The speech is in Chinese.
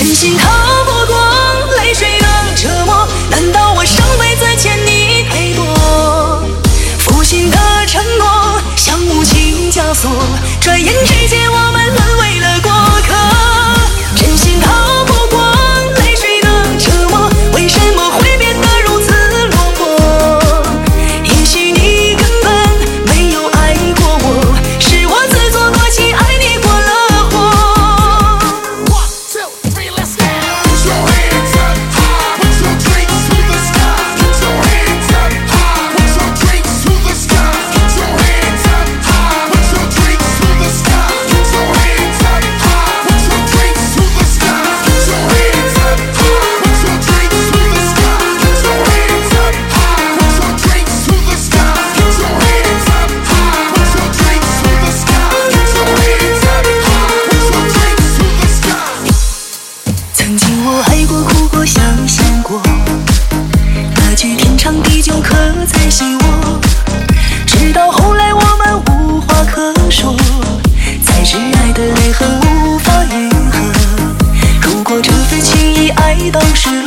真心逃不过泪水的折磨，难道我上辈子欠你太多？负心的承诺像无情枷锁，转眼之间我们沦为了过客。真心逃不过泪水的折磨，为什么会变得如此落魄？也许你根本没有爱过我，是我自作多情爱你过了火。曾经我爱过哭过想象过，那句天长地久刻在心窝，直到后来我们无话可说，才知爱的裂痕无法愈合。如果这份情谊爱到失落，